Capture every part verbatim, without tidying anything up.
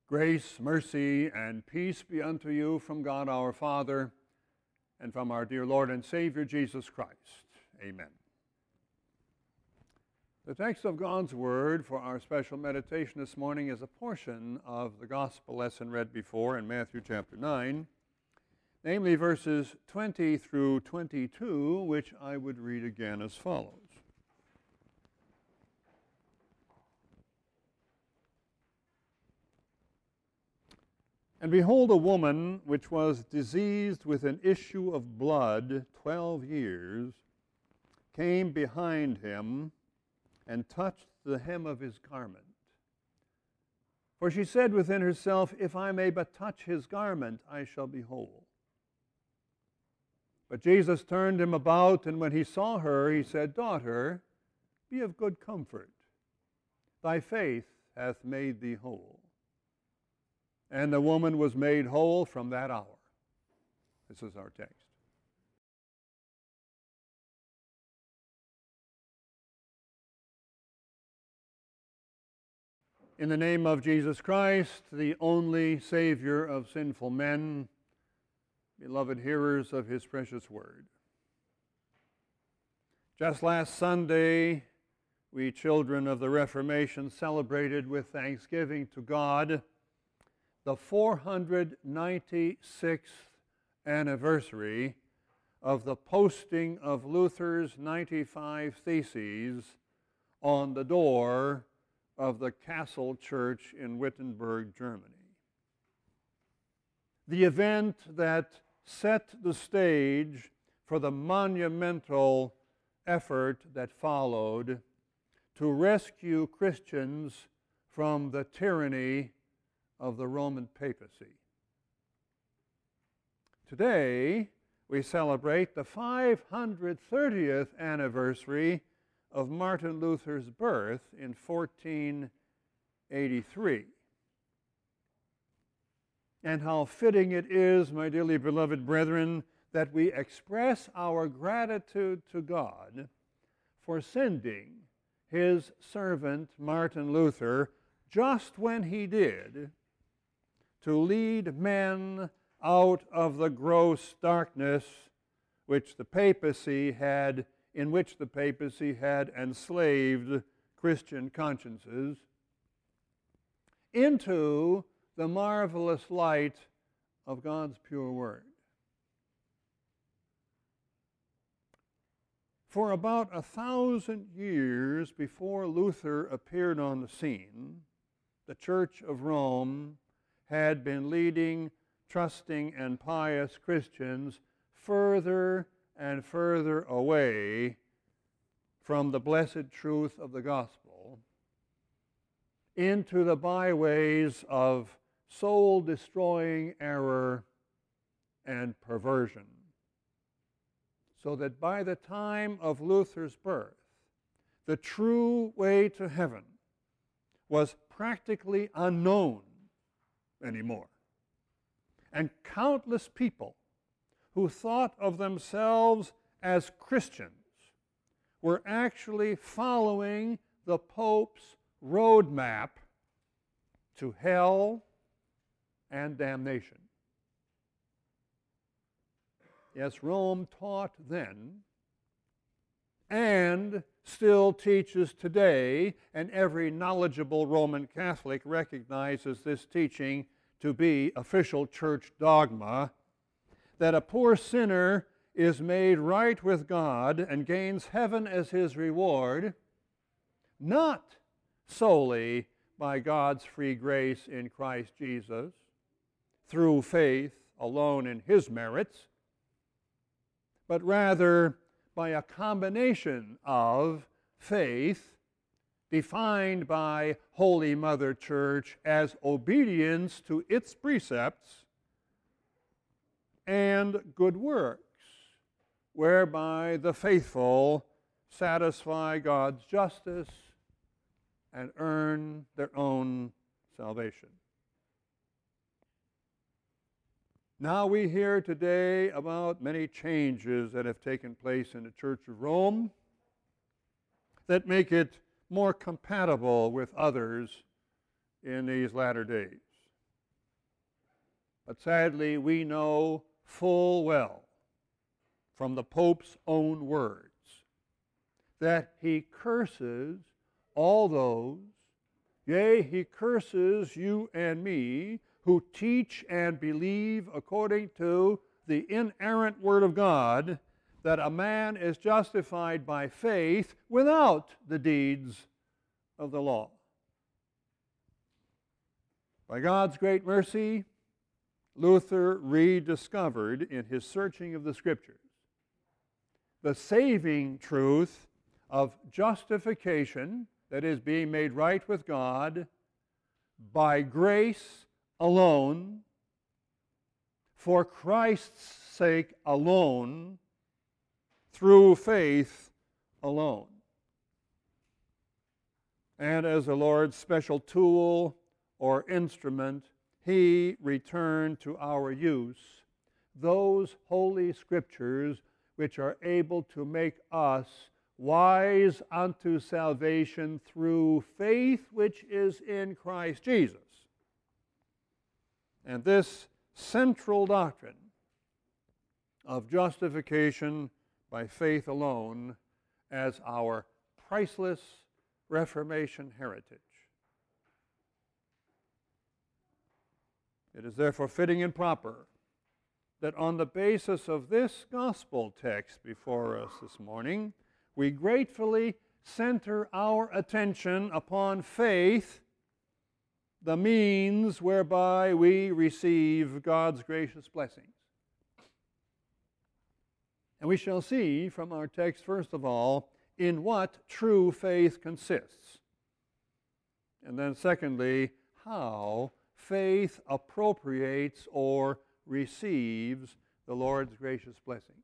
Grace, mercy, and peace be unto you from God our Father and from our dear Lord and Savior Jesus Christ. Amen. The text of God's Word for our special meditation this morning is a portion of the Gospel lesson read before in Matthew chapter nine, namely verses twenty through twenty-two, which I would read again as follows. And behold, a woman which was diseased with an issue of blood twelve years came behind him and touched the hem of his garment. For she said within herself, If I may but touch his garment, I shall be whole. But Jesus turned him about, and when he saw her, he said, Daughter, be of good comfort. Thy faith hath made thee whole. And the woman was made whole from that hour. This is our text. In the name of Jesus Christ, the only Savior of sinful men, beloved hearers of His precious word. Just last Sunday, we children of the Reformation celebrated with thanksgiving to God the four hundred ninety-sixth anniversary of the posting of Luther's ninety-five Theses on the door of the Castle Church in Wittenberg, Germany. The event that set the stage for the monumental effort that followed to rescue Christians from the tyranny of the Roman papacy. Today, we celebrate the five hundred thirtieth anniversary of Martin Luther's birth in fourteen eighty-three. And how fitting it is, my dearly beloved brethren, that we express our gratitude to God for sending His servant Martin Luther just when he did, to lead men out of the gross darkness which the papacy had, in which the papacy had enslaved Christian consciences, into the marvelous light of God's pure word. For about a thousand years before Luther appeared on the scene, the Church of Rome had been leading trusting and pious Christians further and further away from the blessed truth of the gospel into the byways of soul-destroying error and perversion, so that by the time of Luther's birth, the true way to heaven was practically unknown anymore. And countless people who thought of themselves as Christians were actually following the Pope's roadmap to hell and damnation. Yes, Rome taught then, and still teaches today, and every knowledgeable Roman Catholic recognizes this teaching to be official church dogma, that a poor sinner is made right with God and gains heaven as his reward, not solely by God's free grace in Christ Jesus, through faith alone in His merits, but rather by a combination of faith, defined by Holy Mother Church as obedience to its precepts, and good works, whereby the faithful satisfy God's justice and earn their own salvation. Now we hear today about many changes that have taken place in the Church of Rome that make it more compatible with others in these latter days. But sadly, we know full well from the Pope's own words that he curses all those, yea, he curses you and me, who teach and believe according to the inerrant Word of God, that a man is justified by faith without the deeds of the law. By God's great mercy, Luther rediscovered in his searching of the Scriptures the saving truth of justification, that is, being made right with God, by grace alone, for Christ's sake alone, through faith alone. And as the Lord's special tool or instrument, he returned to our use those holy Scriptures which are able to make us wise unto salvation through faith which is in Christ Jesus. And this central doctrine of justification by faith alone as our priceless Reformation heritage. It is therefore fitting and proper that on the basis of this gospel text before us this morning, we gratefully center our attention upon faith, the means whereby we receive God's gracious blessings. And we shall see from our text, first of all, in what true faith consists. And then secondly, how faith appropriates or receives the Lord's gracious blessings.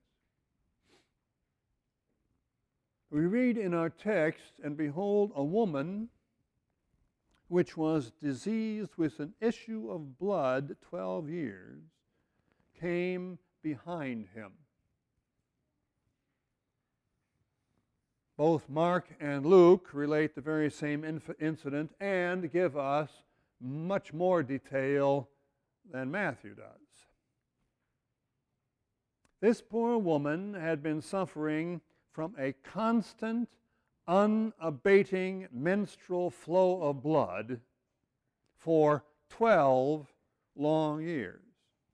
We read in our text, and behold, a woman which was diseased with an issue of blood twelve years came behind him. Both Mark and Luke relate the very same inf- incident and give us much more detail than Matthew does. This poor woman had been suffering from a constant, unabating menstrual flow of blood for twelve long years.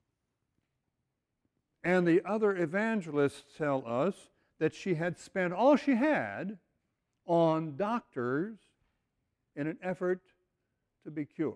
And the other evangelists tell us that she had spent all she had on doctors in an effort to be cured.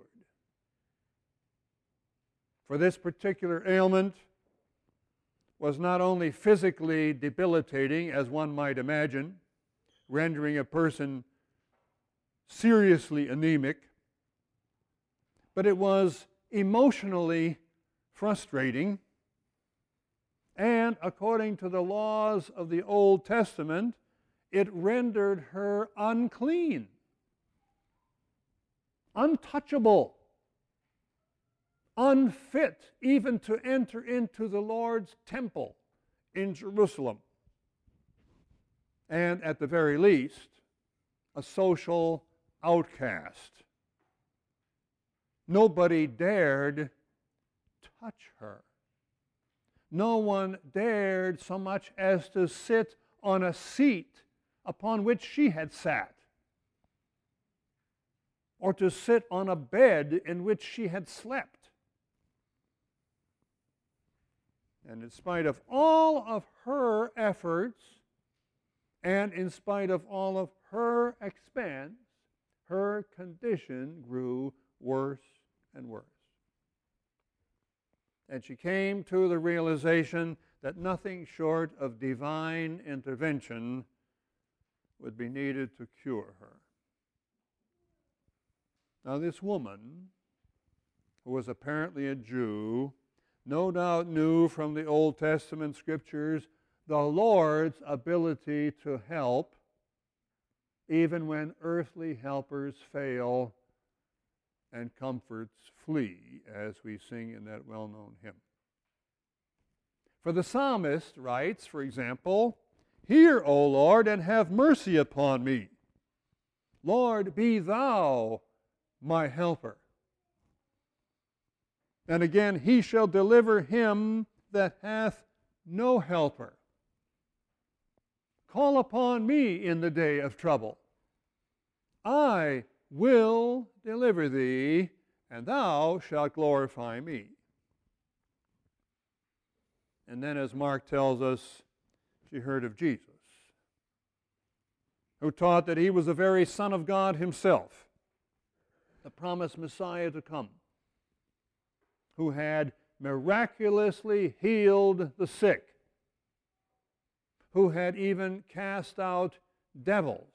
For this particular ailment was not only physically debilitating, as one might imagine, rendering a person seriously anemic, but it was emotionally frustrating, and according to the laws of the Old Testament, it rendered her unclean, untouchable, unfit even to enter into the Lord's temple in Jerusalem. And at the very least, a social outcast. Nobody dared touch her. No one dared so much as to sit on a seat upon which she had sat, or to sit on a bed in which she had slept. And in spite of all of her efforts, and in spite of all of her expense, her condition grew worse and worse. And she came to the realization that nothing short of divine intervention would be needed to cure her. Now, this woman, who was apparently a Jew, no doubt knew from the Old Testament Scriptures the Lord's ability to help even when earthly helpers fail and comforts flee, as we sing in that well-known hymn. For the psalmist writes, for example, "Hear, O Lord, and have mercy upon me. Lord, be thou my helper." And again, he shall deliver him that hath no helper. Call upon me in the day of trouble. I will deliver thee, and thou shalt glorify me. And then, as Mark tells us, she heard of Jesus, who taught that he was the very Son of God himself, the promised Messiah to come, who had miraculously healed the sick, who had even cast out devils.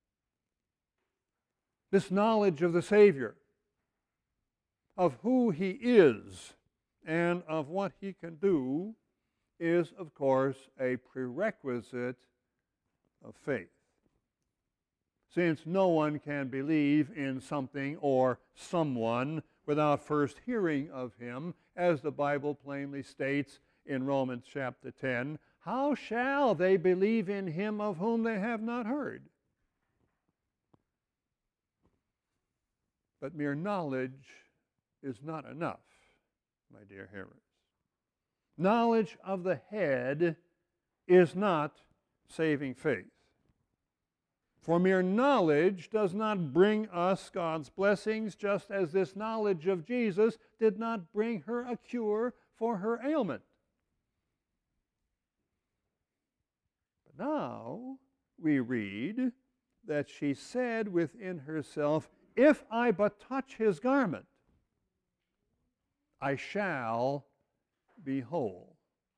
This knowledge of the Savior, of who he is and of what he can do, is, of course, a prerequisite of faith. Since no one can believe in something or someone without first hearing of him, as the Bible plainly states in Romans chapter ten, how shall they believe in him of whom they have not heard? But mere knowledge is not enough, my dear hearers. Knowledge of the head is not saving faith. For mere knowledge does not bring us God's blessings, just as this knowledge of Jesus did not bring her a cure for her ailment. But now we read that she said within herself, if I but touch his garment, I shall be whole.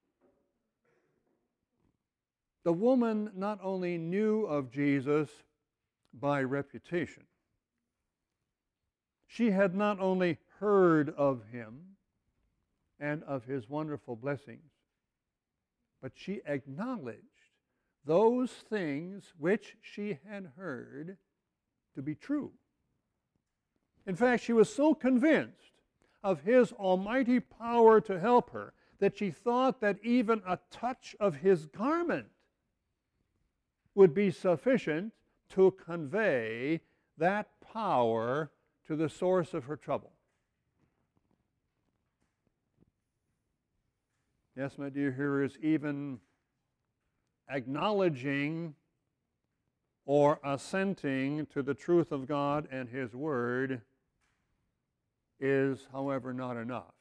The woman not only knew of Jesus by reputation, she had not only heard of him and of his wonderful blessings, but she acknowledged those things which she had heard to be true. In fact, she was so convinced of his almighty power to help her that she thought that even a touch of his garment would be sufficient to convey that power to the source of her trouble. Yes, my dear hearers, even acknowledging or assenting to the truth of God and his word is, however, not enough.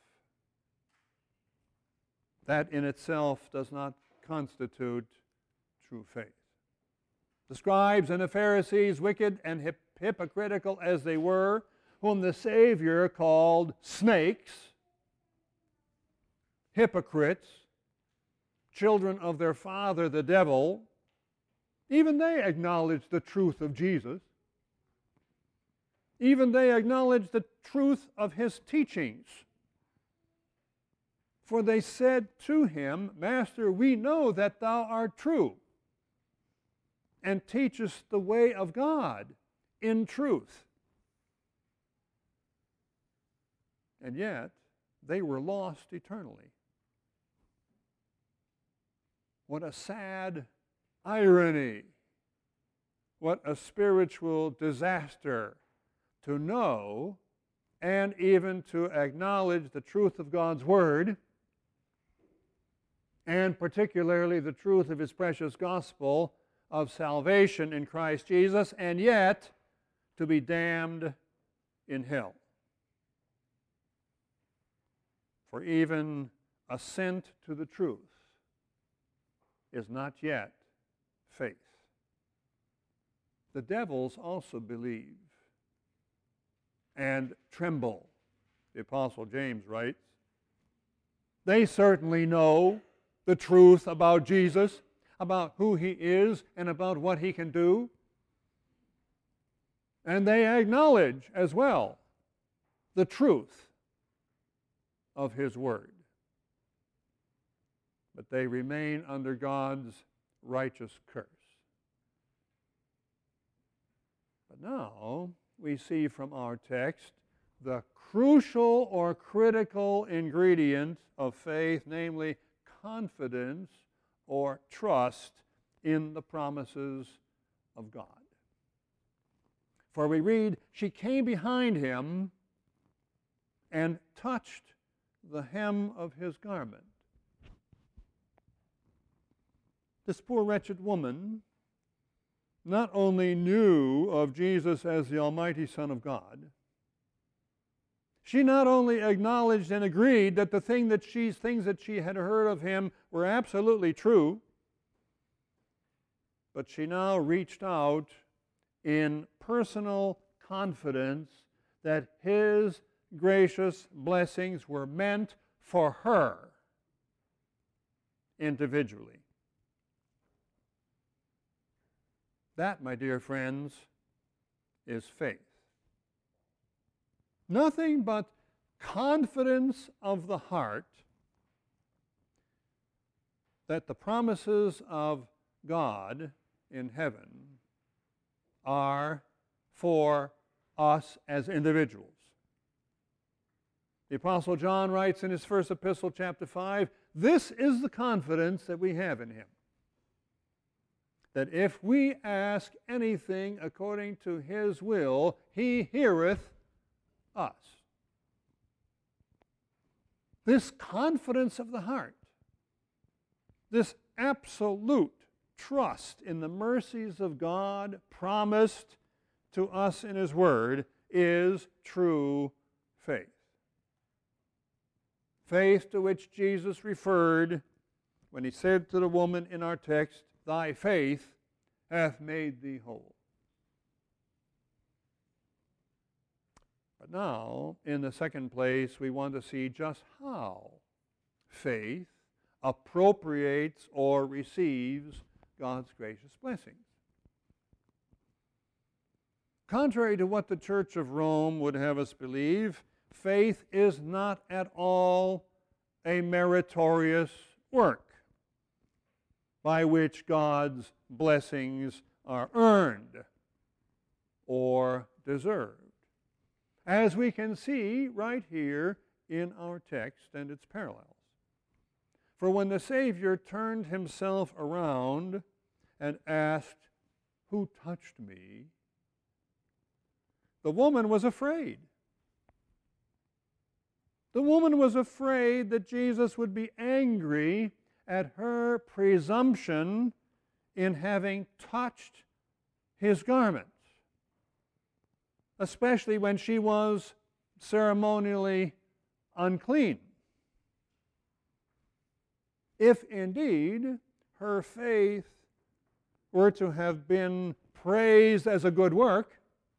That in itself does not constitute true faith. The scribes and the Pharisees, wicked and hip- hypocritical as they were, whom the Savior called snakes, hypocrites, children of their father the devil, even they acknowledged the truth of Jesus. Even they acknowledged the truth of his teachings. For they said to him, Master, we know that thou art true, and teachest the way of God in truth. And yet, they were lost eternally. What a sad irony. What a spiritual disaster to know and even to acknowledge the truth of God's Word, and particularly the truth of his precious gospel of salvation in Christ Jesus, and yet to be damned in hell. For even assent to the truth is not yet faith. The devils also believe and tremble, the Apostle James writes. They certainly know the truth about Jesus, about who he is and about what he can do. And they acknowledge as well the truth of his word. But they remain under God's righteous curse. But now we see from our text the crucial or critical ingredient of faith, namely confidence or trust in the promises of God. For we read, she came behind him and touched the hem of his garment. This poor wretched woman not only knew of Jesus as the Almighty Son of God, she not only acknowledged and agreed that the thing that she, things that she had heard of him were absolutely true, but she now reached out in personal confidence that his gracious blessings were meant for her individually. That, my dear friends, is faith. Nothing but confidence of the heart that the promises of God in heaven are for us as individuals. The Apostle John writes in his first epistle, chapter five, this is the confidence that we have in him, that if we ask anything according to his will, he heareth us. This confidence of the heart, this absolute trust in the mercies of God promised to us in his word, is true faith. Faith to which Jesus referred when he said to the woman in our text, thy faith hath made thee whole. But now, in the second place, we want to see just how faith appropriates or receives God's gracious blessings. Contrary to what the Church of Rome would have us believe, faith is not at all a meritorious work by which God's blessings are earned or deserved, as we can see right here in our text and its parallels. For when the Savior turned himself around and asked, who touched me? The woman was afraid. The woman was afraid that Jesus would be angry at her presumption in having touched his garments, especially when she was ceremonially unclean. If indeed her faith were to have been praised as a good work,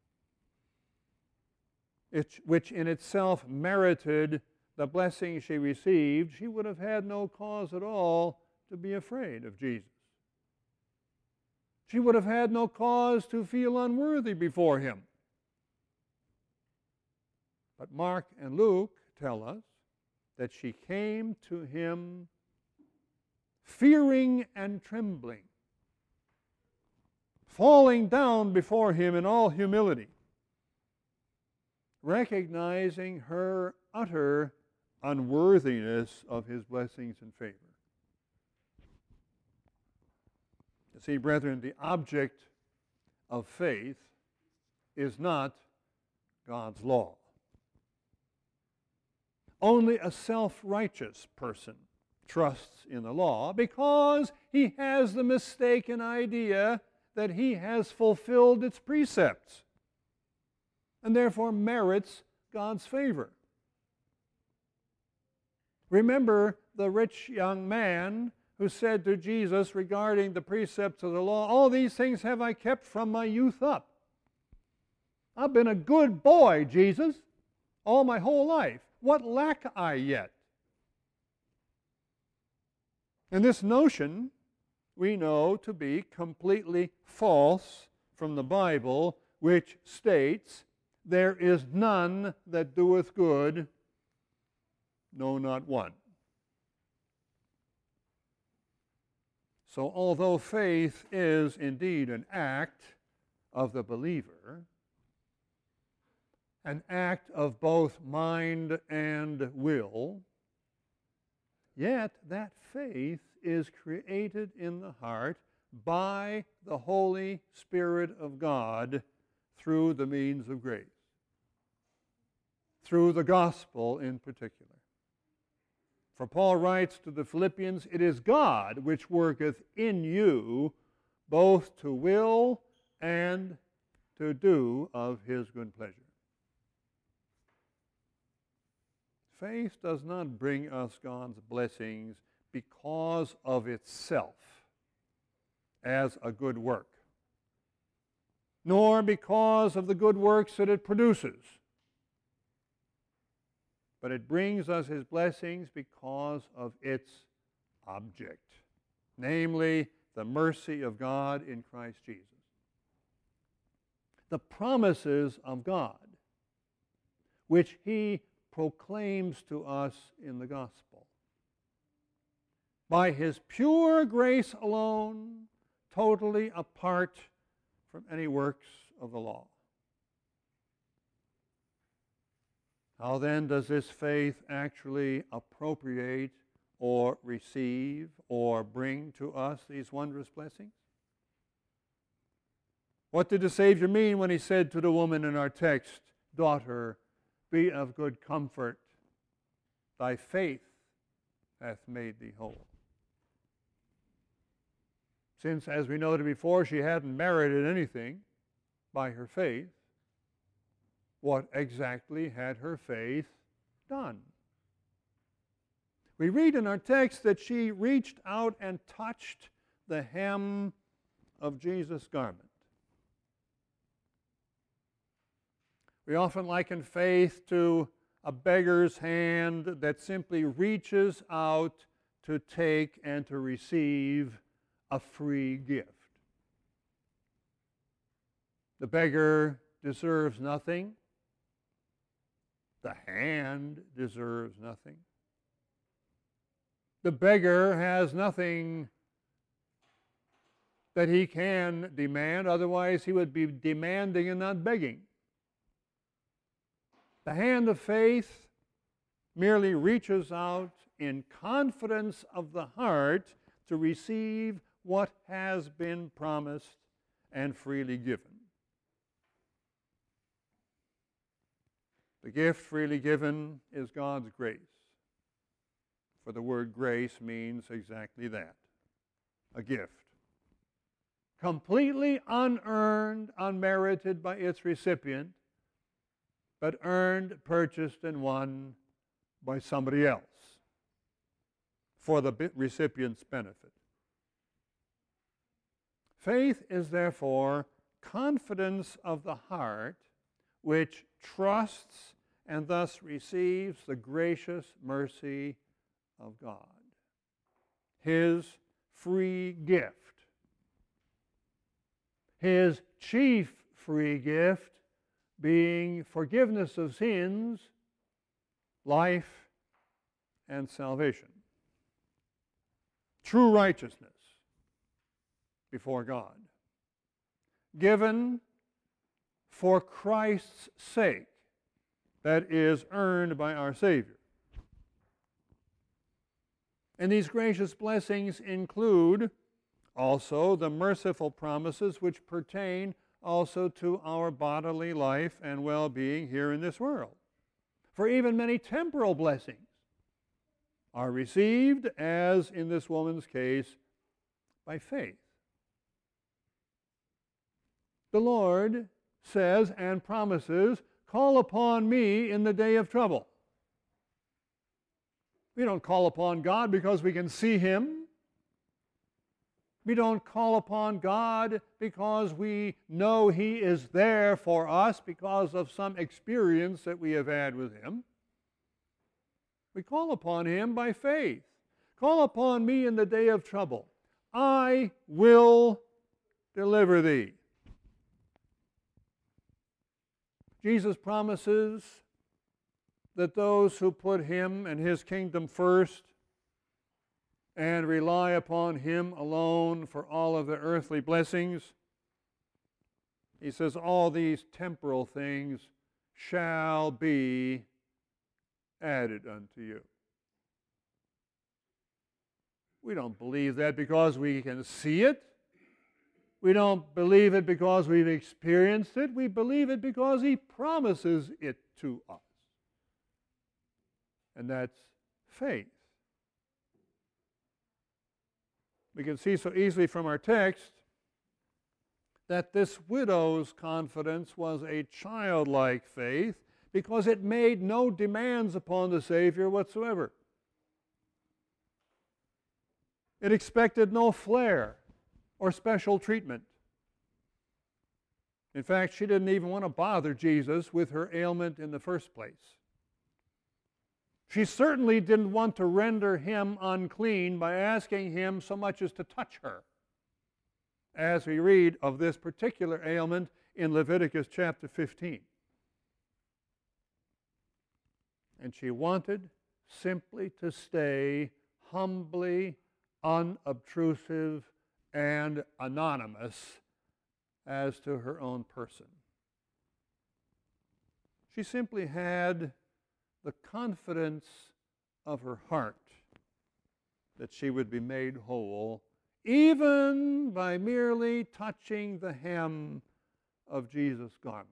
it, which in itself merited the blessing she received, she would have had no cause at all to be afraid of Jesus. She would have had no cause to feel unworthy before him. But Mark and Luke tell us that she came to him fearing and trembling, falling down before him in all humility, recognizing her utter unworthiness of his blessings and favor. You see, brethren, the object of faith is not God's law. Only a self-righteous person trusts in the law because he has the mistaken idea that he has fulfilled its precepts and therefore merits God's favor. Remember the rich young man who said to Jesus regarding the precepts of the law, all these things have I kept from my youth up. I've been a good boy, Jesus, all my whole life. What lack I yet? And this notion we know to be completely false from the Bible, which states, there is none that doeth good, no, not one. So although faith is indeed an act of the believer, an act of both mind and will, yet that faith is created in the heart by the Holy Spirit of God through the means of grace, through the gospel in particular. For Paul writes to the Philippians, "It is God which worketh in you both to will and to do of his good pleasure." Faith does not bring us God's blessings because of itself as a good work, nor because of the good works that it produces. But it brings us his blessings because of its object, namely the mercy of God in Christ Jesus. The promises of God, which he proclaims to us in the gospel. By his pure grace alone, totally apart from any works of the law. How then does this faith actually appropriate or receive or bring to us these wondrous blessings? What did the Savior mean when he said to the woman in our text, "Daughter, be of good comfort, thy faith hath made thee whole"? Since, as we noted before, she hadn't merited anything by her faith, what exactly had her faith done? We read in our text that she reached out and touched the hem of Jesus' garment. We often liken faith to a beggar's hand that simply reaches out to take and to receive a free gift. The beggar deserves nothing. The hand deserves nothing. The beggar has nothing that he can demand, otherwise he would be demanding and not begging. The hand of faith merely reaches out in confidence of the heart to receive what has been promised and freely given. The gift freely given is God's grace. For the word grace means exactly that, a gift. Completely unearned, unmerited by its recipient, but earned, purchased, and won by somebody else for the recipient's benefit. Faith is therefore confidence of the heart which trusts and thus receives the gracious mercy of God, his free gift, his chief free gift being forgiveness of sins, life, and salvation. True righteousness before God, given for Christ's sake, that is earned by our Savior. And these gracious blessings include also the merciful promises which pertain also to our bodily life and well-being here in this world. For even many temporal blessings are received, as in this woman's case, by faith. The Lord says and promises, "Call upon me in the day of trouble." We don't call upon God because we can see him. We don't call upon God because we know he is there for us because of some experience that we have had with him. We call upon him by faith. Call upon me in the day of trouble. I will deliver thee. Jesus promises that those who put him and his kingdom first and rely upon him alone for all of the earthly blessings, he says, all these temporal things shall be added unto you. We don't believe that because we can see it. We don't believe it because we've experienced it. We believe it because he promises it to us. And that's faith. We can see so easily from our text that this widow's confidence was a childlike faith because it made no demands upon the Savior whatsoever. It expected no flair or special treatment. In fact, she didn't even want to bother Jesus with her ailment in the first place. She certainly didn't want to render him unclean by asking him so much as to touch her, as we read of this particular ailment in Leviticus chapter fifteen. And she wanted simply to stay humbly, unobtrusive, and anonymous as to her own person. She simply had the confidence of her heart that she would be made whole even by merely touching the hem of Jesus' garment.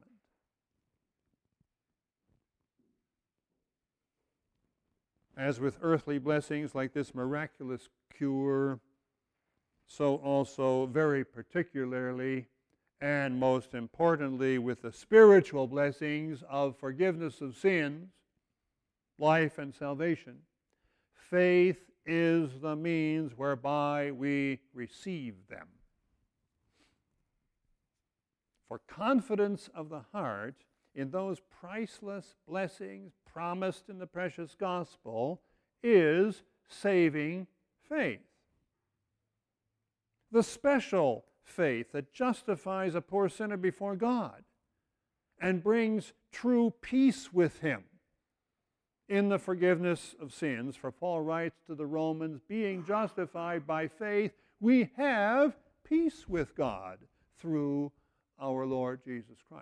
As with earthly blessings like this miraculous cure, so also very particularly and most importantly with the spiritual blessings of forgiveness of sins, life and salvation, faith is the means whereby we receive them. For confidence of the heart in those priceless blessings promised in the precious gospel is saving faith. The special faith that justifies a poor sinner before God and brings true peace with him in the forgiveness of sins. For Paul writes to the Romans, being justified by faith, we have peace with God through our Lord Jesus Christ.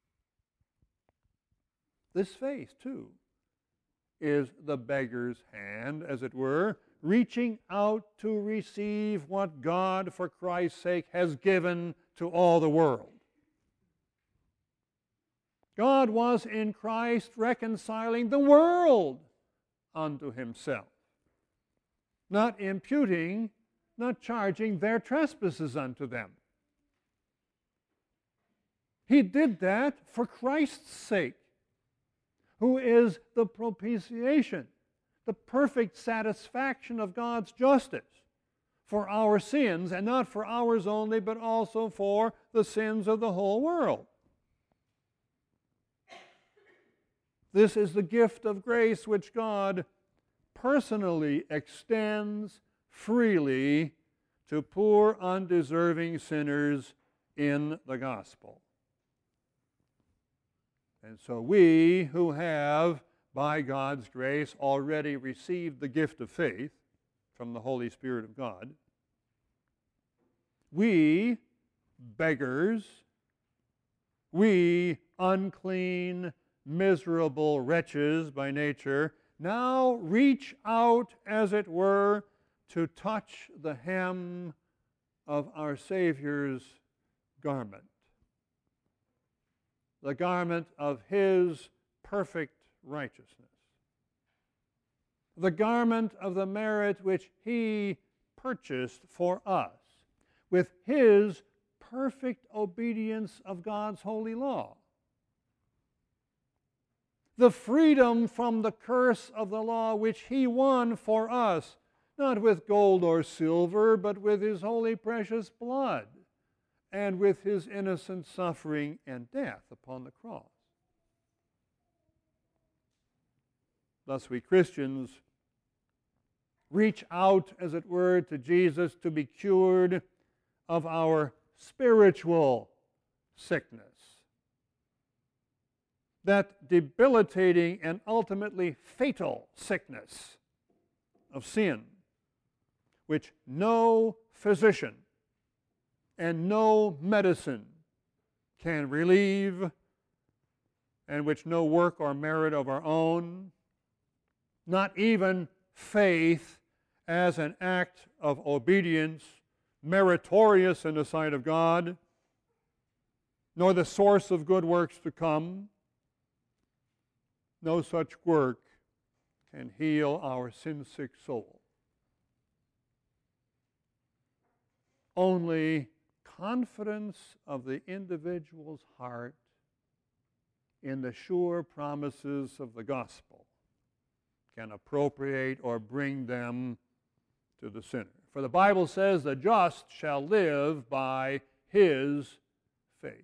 This faith, too, is the beggar's hand, as it were, reaching out to receive what God, for Christ's sake, has given to all the world. God was in Christ reconciling the world unto himself, not imputing, not charging their trespasses unto them. He did that for Christ's sake, who is the propitiation, the perfect satisfaction of God's justice for our sins, and not for ours only, but also for the sins of the whole world. This is the gift of grace which God personally extends freely to poor, undeserving sinners in the gospel. And so we who have, by God's grace, already received the gift of faith from the Holy Spirit of God, we, beggars, we, unclean, miserable wretches by nature, now reach out, as it were, to touch the hem of our Savior's garment, the garment of his perfect righteousness, the garment of the merit which he purchased for us with his perfect obedience of God's holy law, the freedom from the curse of the law which he won for us, not with gold or silver, but with his holy precious blood and with his innocent suffering and death upon the cross. Thus we Christians reach out, as it were, to Jesus to be cured of our spiritual sickness, that debilitating and ultimately fatal sickness of sin, which no physician and no medicine can relieve, and which no work or merit of our own, not even faith as an act of obedience, meritorious in the sight of God, nor the source of good works to come, no such work can heal our sin-sick soul. Only confidence of the individual's heart in the sure promises of the gospel can appropriate or bring them to the sinner. For the Bible says, the just shall live by his faith.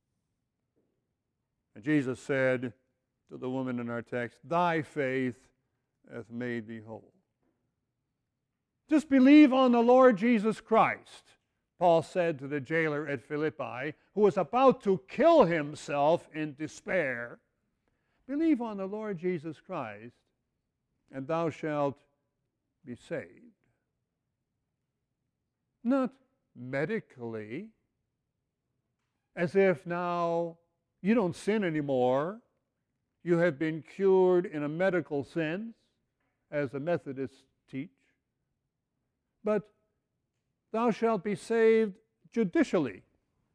And Jesus said to the woman in our text, thy faith hath made thee whole. Just believe on the Lord Jesus Christ, Paul said to the jailer at Philippi, who was about to kill himself in despair. Believe on the Lord Jesus Christ, and thou shalt be saved. Not medically, as if now you don't sin anymore, you have been cured in a medical sense, as the Methodists teach, but thou shalt be saved judicially,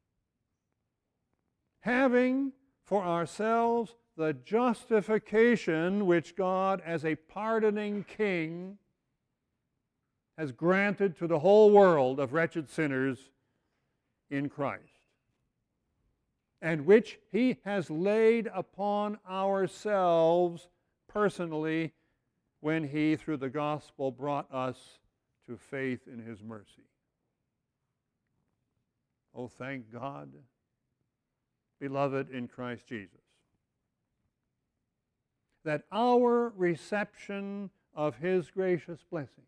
having for ourselves the justification which God, as a pardoning king, has granted to the whole world of wretched sinners in Christ, and which he has laid upon ourselves personally when he, through the gospel, brought us to faith in his mercy. Oh, thank God, beloved in Christ Jesus, that our reception of his gracious blessings,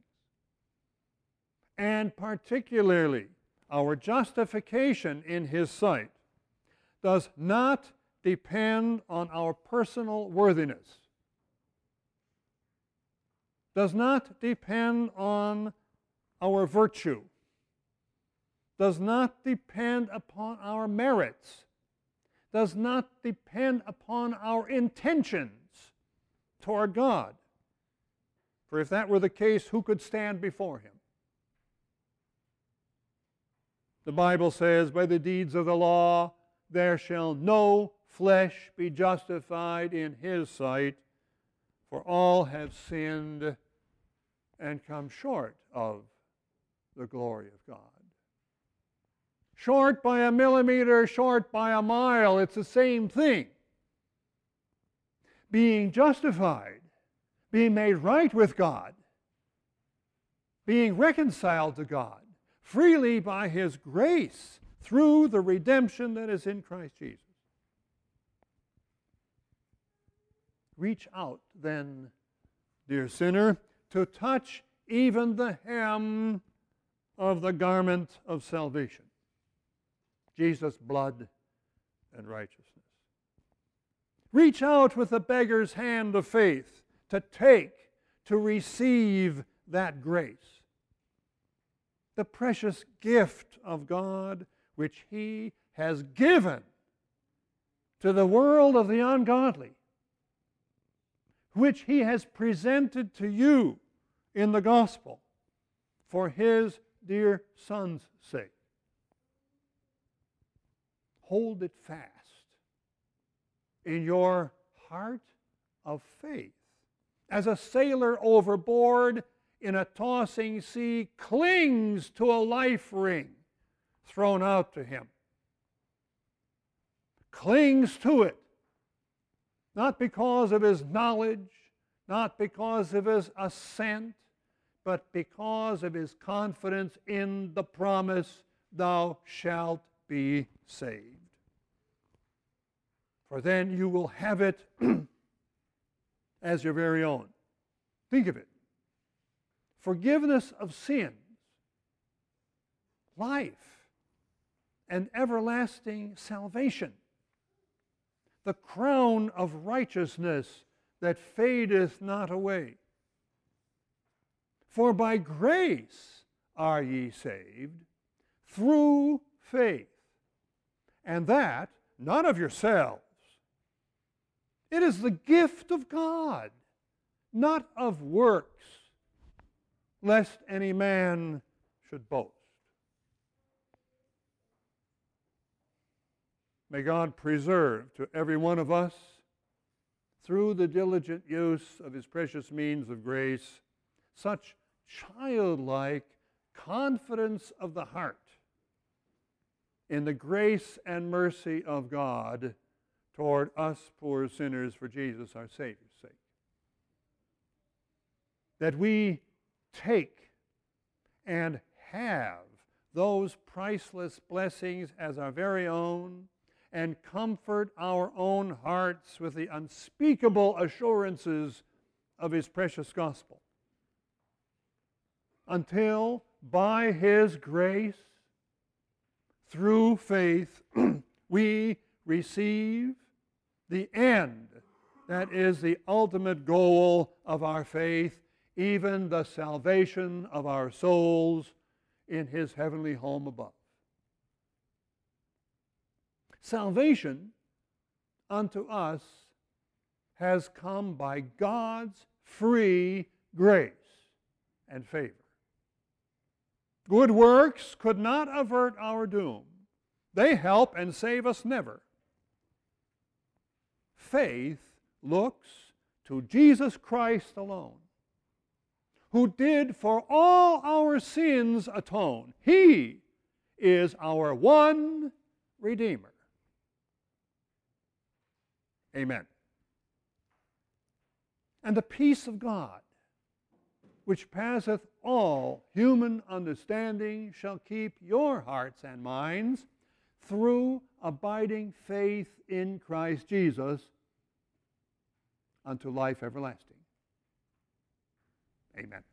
and particularly our justification in his sight, does not depend on our personal worthiness, does not depend on our virtue, does not depend upon our merits, does not depend upon our intentions toward God. For if that were the case, who could stand before him? The Bible says, by the deeds of the law, there shall no flesh be justified in his sight, for all have sinned and come short of the glory of God. Short by a millimeter, short by a mile, it's the same thing. Being justified, being made right with God, being reconciled to God freely by his grace through the redemption that is in Christ Jesus. Reach out then, dear sinner, to touch even the hem of the garment of salvation, Jesus' blood and righteousness. Reach out with the beggar's hand of faith to take, to receive that grace, the precious gift of God which he has given to the world of the ungodly, which he has presented to you in the gospel for his dear Son's sake. Hold it fast in your heart of faith, as a sailor overboard in a tossing sea clings to a life ring thrown out to him. Clings to it, not because of his knowledge, not because of his assent, but because of his confidence in the promise, thou shalt be saved. For then you will have it as your very own. Think of it. Forgiveness of sins, life, and everlasting salvation, the crown of righteousness that fadeth not away. For by grace are ye saved, through faith, and that not of yourselves. It is the gift of God, not of works, lest any man should boast. May God preserve to every one of us, through the diligent use of his precious means of grace, such childlike confidence of the heart in the grace and mercy of God toward us poor sinners for Jesus our Savior's sake. That we take and have those priceless blessings as our very own and comfort our own hearts with the unspeakable assurances of His precious gospel, until by His grace, through faith, we receive the end that is the ultimate goal of our faith, even the salvation of our souls in His heavenly home above. Salvation unto us has come by God's free grace and favor. Good works could not avert our doom. They help and save us never. Faith looks to Jesus Christ alone, who did for all our sins atone. He is our one Redeemer. Amen. And the peace of God, which passeth all human understanding, shall keep your hearts and minds through abiding faith in Christ Jesus unto life everlasting. Amen.